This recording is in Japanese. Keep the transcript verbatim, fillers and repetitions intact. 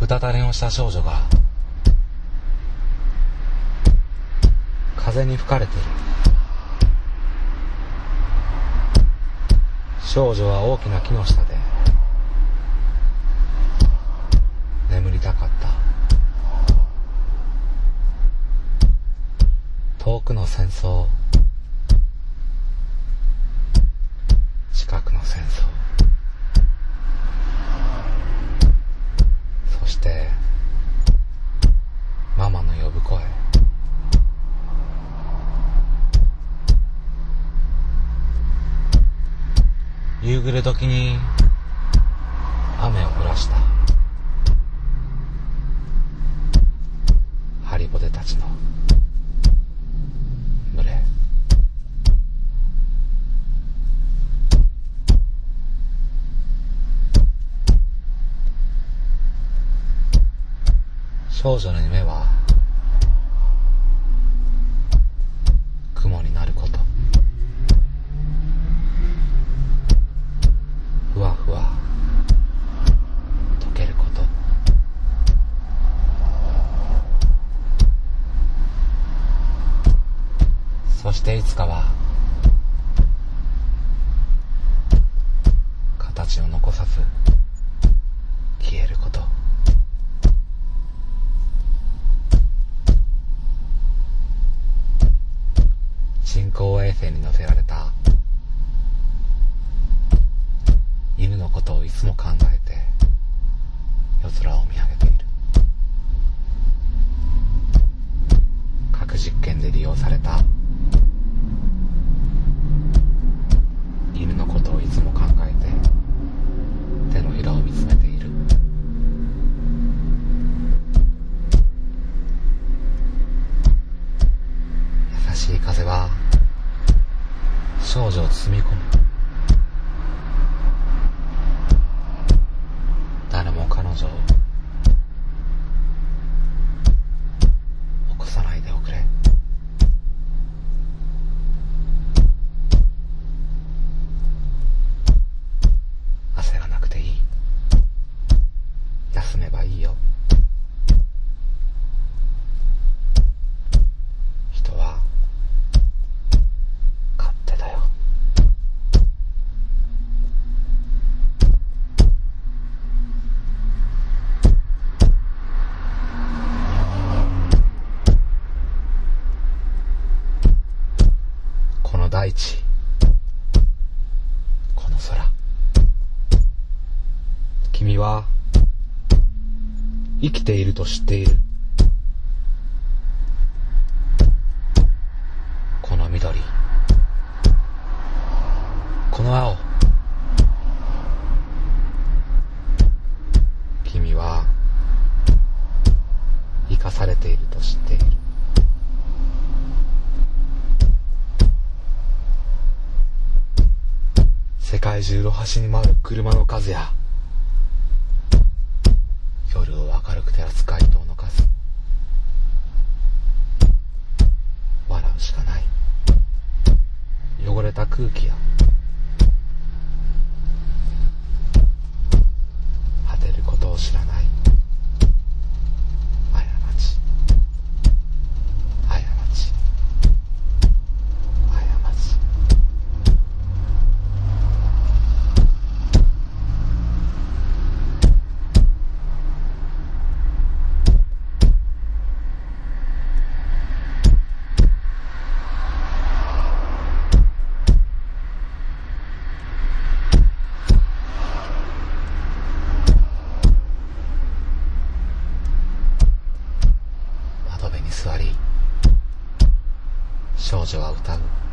たたれをした少女が風に吹かれている。少女は大きな木の下で眠りたかった。遠くの戦争、近くの戦争、そしてママの呼ぶ声。夕暮れ時に雨を降らしたハリボテたちの群れ。少女の夢は雲になること。ふわふわ溶けること。そしていつかは形を残さず消えること。人工衛星に載せられた犬のことをいつも考えて夜空を見上げている。核実験で利用された犬のことをいつも考えて手のひらを見つめている。優しい風は少女を包み込む。誰も彼女を起こさないでおくれ。焦らなくていい。休めばいいよ。人は勝手だよ。この大地、この空、君は生きていると知っている。この緑、この青、君は生かされていると知っている。世界中を走り回る車の数や夜を明るく照らす街灯の数、笑うしかない。汚れた空気や果てることを知らない過ち、過ち、過ち。座り、少女は歌う。